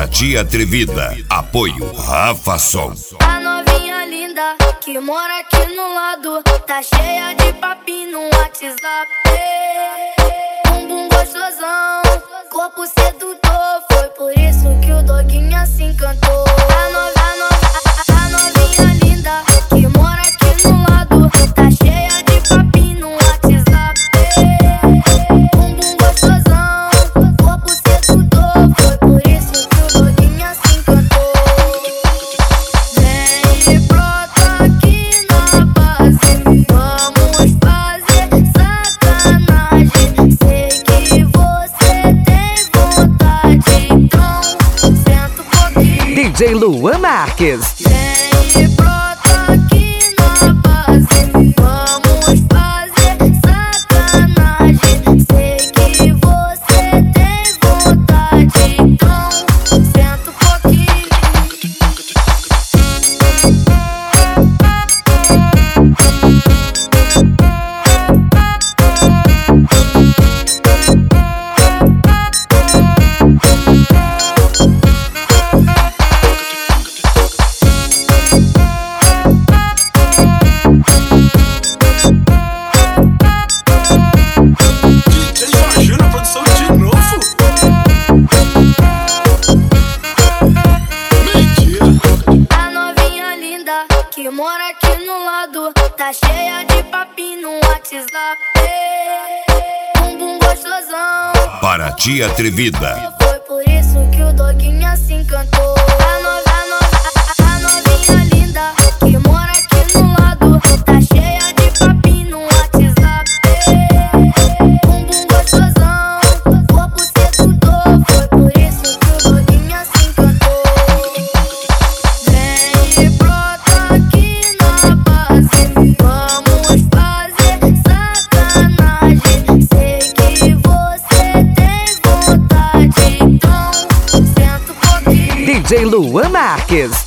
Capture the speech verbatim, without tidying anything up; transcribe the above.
Para tia atrevida, apoio Rafa Som. A novinha linda que mora aqui no lado tá cheia de papinho no WhatsApp. Bumbum gostosão, corpo sedutor, foi por isso que o doguinha se encantou. A, no, a, no, a, a novinha linda que mora aqui no lado tá cheia de papinho no WhatsApp. Bumbum gostosão, corpo sedutor, foi por isso que o doguinha se encantou. Vem e brota aqui na base, vamos fazer sacanagem. Sei que você tem vontade, então senta um pouquinho. D J Luan Marques. Vem e brota aqui na base, vamos fazer sacanagem. Sei que você tem vontade, então senta um pouquinho. A novinha linda que mora aqui no lado tá cheia de papinho no WhatsApp. Bumbum gostosão, Para tia atrevida, foi por isso que o doguinha se encantou. A, no, a, no, a, a novinha linda que mora aqui no lado tá cheia de papinho no WhatsApp. Bumbum gostosão, corpo sedutor, foi por isso que o doguinha se encantou. Vem e brota aqui na base, vamos fazer sacanagem. Sei que você tem vontade, então senta um pouquinho. D J Luan Marques.